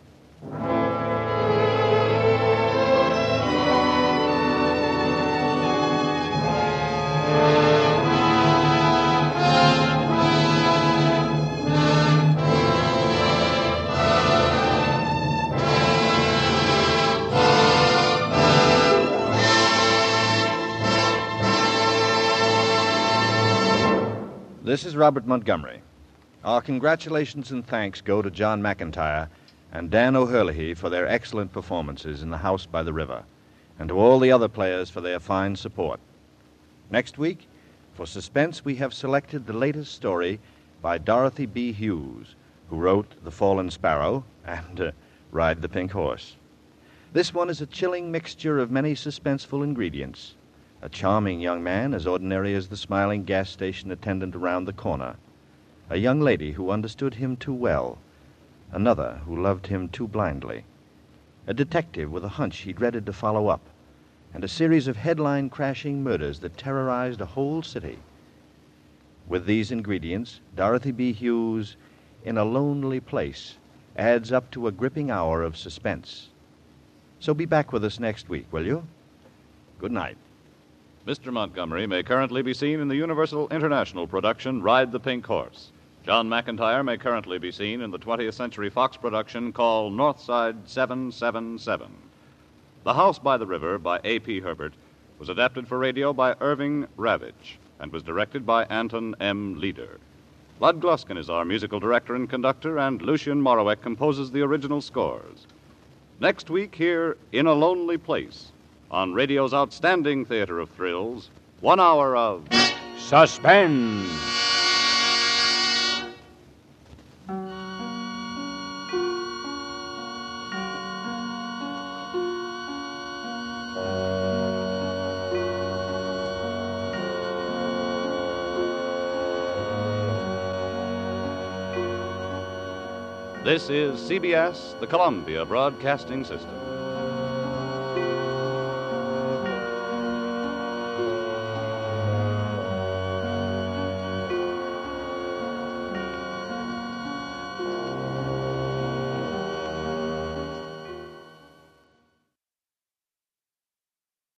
This is Robert Montgomery. Our congratulations and thanks go to John McIntyre and Dan O'Herlihy for their excellent performances in The House by the River, and to all the other players for their fine support. Next week, for suspense, we have selected the latest story by Dorothy B. Hughes, who wrote The Fallen Sparrow and Ride the Pink Horse. This one is a chilling mixture of many suspenseful ingredients. A charming young man, as ordinary as the smiling gas station attendant around the corner. A young lady who understood him too well. Another who loved him too blindly. A detective with a hunch he dreaded to follow up. And a series of headline-crashing murders that terrorized a whole city. With these ingredients, Dorothy B. Hughes, In a Lonely Place,
adds up to a gripping hour of suspense. So be back with us next week, will you? Good night.
Mr. Montgomery may currently be seen in the Universal International production Ride the Pink Horse. John McIntyre may currently be seen in the 20th Century Fox production called Northside 777. The House by the River by A.P. Herbert was adapted for radio by Irving Ravitch and was directed by Anton M. Leader. Lud Gluskin is our musical director and conductor, and Lucien Morawek composes the original scores. Next week, here in a Lonely Place, on radio's outstanding theater of thrills, 1 hour of
Suspense.
This is CBS, the Columbia Broadcasting System.